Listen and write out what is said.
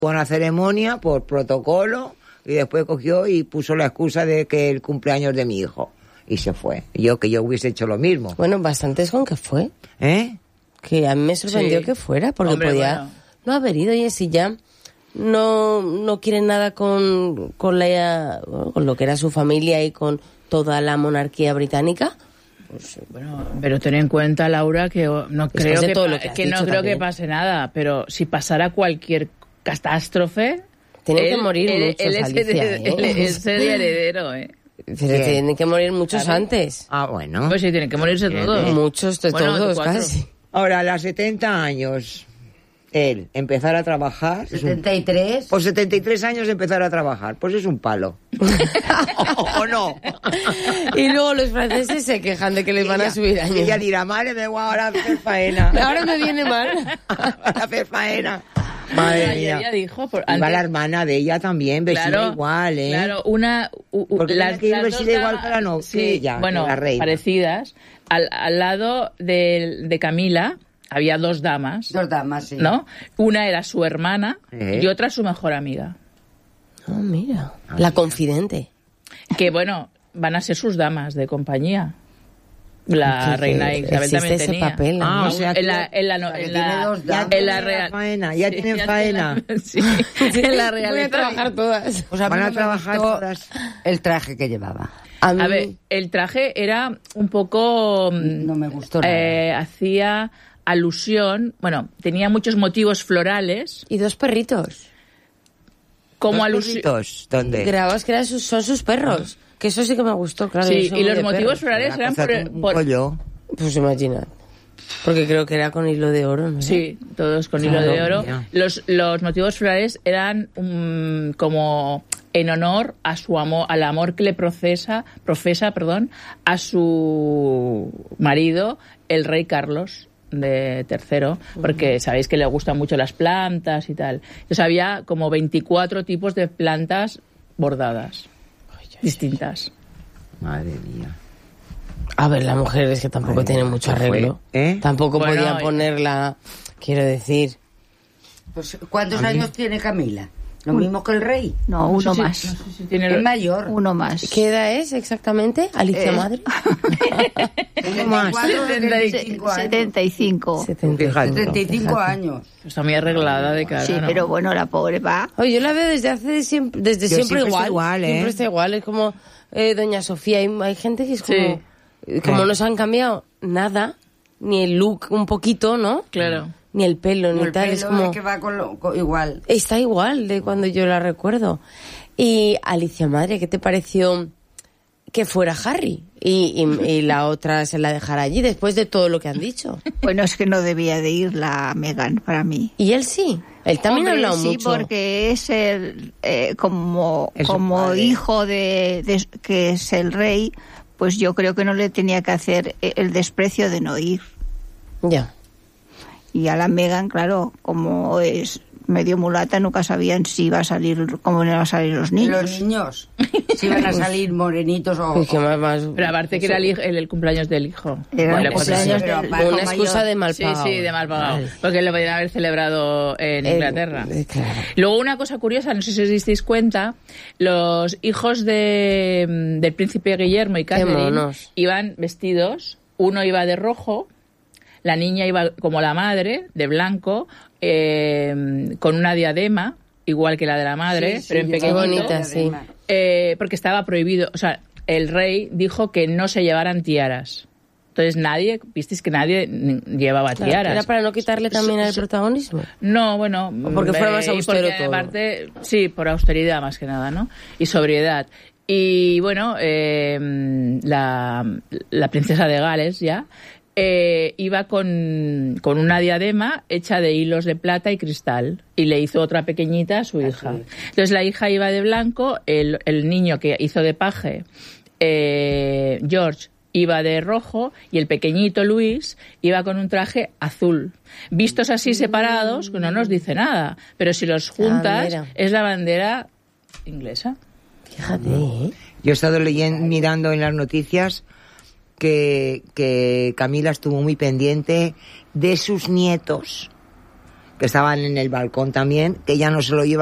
Con la ceremonia por protocolo y después cogió y puso la excusa de que el cumpleaños de mi hijo y se fue. Yo hubiese hecho lo mismo. Bueno, bastantes con que fue. Que a mí me sorprendió que fuera, porque podía no haber ido. Y si ya no quieren nada con lo que era su familia y con toda la monarquía británica. Pues, bueno, pero ten en cuenta, Laura, que no creo que pase nada, pero si pasara cualquier catástrofe, tienen que morir muchos, él sería heredero, Pero tienen que morir muchos antes. Bueno. Pues sí, tienen que morirse todos. Muchos, todos, casi. Ahora, a los 70 años, él empezar a trabajar... ¿73? Por 73 años empezar a trabajar, pues es un palo. ¿O no? Y luego los franceses se quejan de que les van a subir años. Ella dirá, madre, me voy ahora a hacer faena. Ahora me viene mal. Para hacer faena. Madre mía. Ella dijo, iba la hermana de ella también, vestida igual, Claro, porque las que ir vestida igual para no, sí, ella, bueno, la reina. Parecidas. Al lado de Camila había dos damas. Dos damas, sí. ¿No? Una era su hermana y otra su mejor amiga. Mira. La confidente. Que, bueno, van a ser sus damas de compañía. La reina Isabel también ese tenía. papel. O sea, en la real. Ya tienen faena. Sí. En la real. Voy a trabajar todas. O sea, van a trabajar todas. El traje que llevaba. A ver, el traje era un poco... No me gustó nada. Hacía alusión... Bueno, tenía muchos motivos florales. Y dos perritos. Como alusión... ¿Dónde? Grabas que son sus perros. Que eso sí que me gustó, claro. Sí, y los motivos florales eran por... Pues imaginad. Porque creo que era con hilo de oro, ¿no? Sí, todos con hilo de oro. Los motivos florales eran como en honor a su amor, al amor que le profesa, a su marido, el rey Carlos de III, porque sabéis que le gustan mucho las plantas y tal. Entonces había como 24 tipos de plantas bordadas, distintas. Madre mía. A ver, la mujer es que tampoco tiene mucho arreglo. Tampoco podía ponerla, quiero decir. Pues, ¿cuántos años tiene Camila? ¿Lo mismo que el rey? No, uno más. Es mayor. Uno más. ¿Qué edad es exactamente? Alicia Madre. Uno más. 75. 75 años. Está muy arreglada de cara. Sí, ¿no? pero bueno, la pobre va. Oye, yo la veo desde siempre igual. Siempre está igual. Es como doña Sofía. Hay gente que es como... Como no se han cambiado nada, ni el look un poquito, ¿no? Claro. Ni el pelo, ni tal. Es como... que va igual. Está igual de cuando yo la recuerdo. Y Alicia Madre, ¿qué te pareció que fuera Harry? Y la otra se la dejara allí después de todo lo que han dicho. Bueno, es que no debía de ir la Meghan para mí. ¿Y él sí? Él también ha hablado mucho. Sí, porque es el como hijo de que es el rey, pues yo creo que no le tenía que hacer el desprecio de no ir. Ya. Y a la Meghan, claro, como es medio mulata, nunca sabían si iba a salir, cómo iban a salir los niños. Los niños, si iban a salir morenitos o... Pues más... Pero aparte que era el cumpleaños del hijo. Era el cumpleaños una excusa de mal pagado. Sí, de mal pagado. Vale. Porque lo podían haber celebrado en Inglaterra. Claro. Luego una cosa curiosa, no sé si os disteis cuenta, los hijos del príncipe Guillermo y Catherine iban vestidos, uno iba de rojo, la niña iba como la madre, de blanco, con una diadema, igual que la de la madre, pero en pequeñito. Bonita, sí. Porque estaba prohibido, o sea, el rey dijo que no se llevaran tiaras. Entonces visteis que nadie llevaba tiaras. ¿Era para no quitarle también el protagonismo? No, bueno... Porque fuera más austero todo. Aparte, sí, por austeridad más que nada, ¿no? Y sobriedad. Y bueno, la princesa de Gales ya... iba con una diadema hecha de hilos de plata y cristal y le hizo otra pequeñita a su hija. Entonces la hija iba de blanco, el niño que hizo de paje, George, iba de rojo y el pequeñito Luis iba con un traje azul. Vistos así separados, no nos dice nada, pero si los juntas es la bandera inglesa. Fíjate, Yo he estado mirando en las noticias que Camila estuvo muy pendiente de sus nietos, que estaban en el balcón también, que ella no se lo lleva